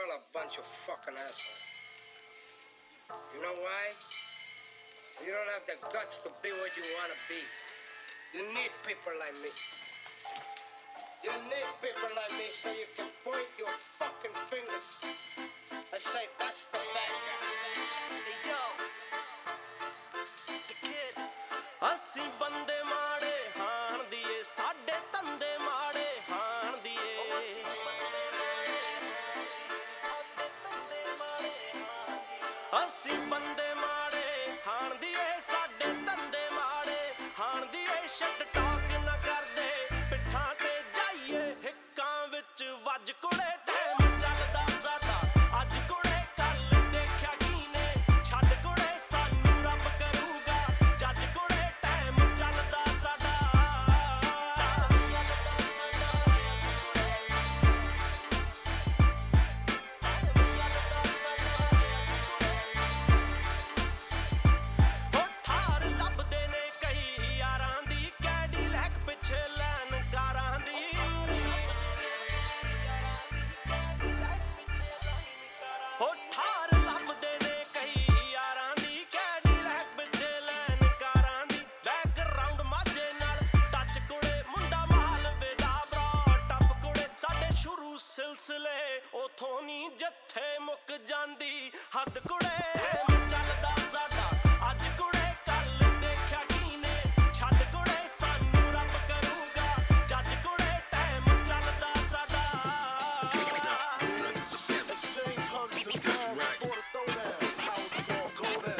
all a bunch of fucking assholes. You know why? You don't have the guts to be what you want to be. You need people like me. You need people like me so you can point your fucking fingers and say, that's the bad guy. Hey yo, the kid. ਅਸੀਂ ਬੰਦੇ ਮਾੜੇ ਹਾਣ ਦੀਏ ਸਾਡੇ ਧੰਦੇ ਮਾੜੇ ਹਾਣ ਦੀਏ ਅਸੀਂ ਬੰਦੇ ਮਾੜੇ ਹਾਣ ਦੀਏ ਸਾਡੇ ਧੰਦੇ ਮਾੜੇ ਹਾਣ ਦੀਏ ਸ਼ਟ ਟਾਕ ਨਾ ਕਰਦੇ ਪਿੱਠਾਂ ਤੇ ਜਾਈਏ ਹਿੱਕਾਂ ਵਿੱਚ ਵੱਜ ਕੁੜੇ ਟਾਈਮ ਚੱਲਦਾ ਸਾਡਾ ਅੱਜ ਕੁੜੇ ਕੱਲ ਦੇਖਿਆ ਕੀਨੇ ਛੱਡ ਕੁੜੇ ਸਾਨੂੰ ਰੱਬ ਕਰੂਗਾ ਜੱਜ ਕੁੜੇ ਟਾਈਮ ਚੱਲਦਾ ਸਾਡਾ सिलसिले उथों नी जत्थे मुक जांदी हद कुड़े चलदा साडा अज कुड़े कल देखा कीने छड्ड कुड़े सानू रब करूगा जज कुड़े टाइम चलदा साडा Exchange hugs and guns before the throwdown. How's it gonna go down?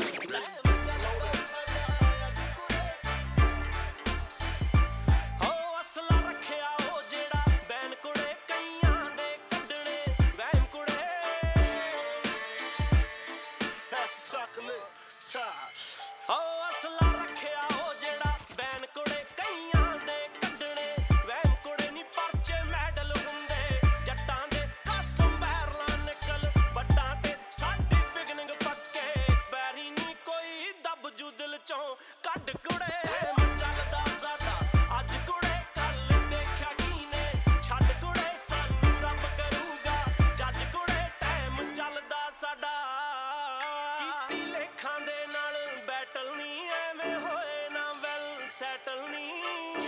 हो असला रखिया ओ जेड़ा बैन कुड़े chocolate tie. Oh, असला रखिया ओ जेड़ा बैन कुड़े कईयां दे कड्डणे वैन कुड़े नी परचे मैडल हुंदे जट्टां दे कस्टम बैरलां निकल बट्टां ते साडी बिगनिंग पक्के बैरी नी कोई दब जू दिल चों कड्ड कुड़े चलदा साडा अज कुड़े कल देखिया कीने छड्ड कुड़े सानू रब करूगा जज कुड़े टाइम चलदा साडा settle नहीं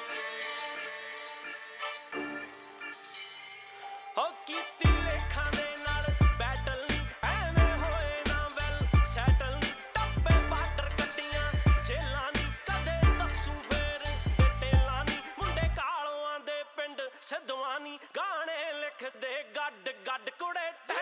हो कीती लेखां दे नाल बैटल नहीं एवें होए ना वेल सैटल नहीं टप्पे बार्डर कट्टियां जेलां नहीं कदे दस्सू फेर डिटेलां नहीं मुंडे कालोआं दे पिंड सिद्धवां नहीं गाने लिखदे गड्ड गड्ड कुड़े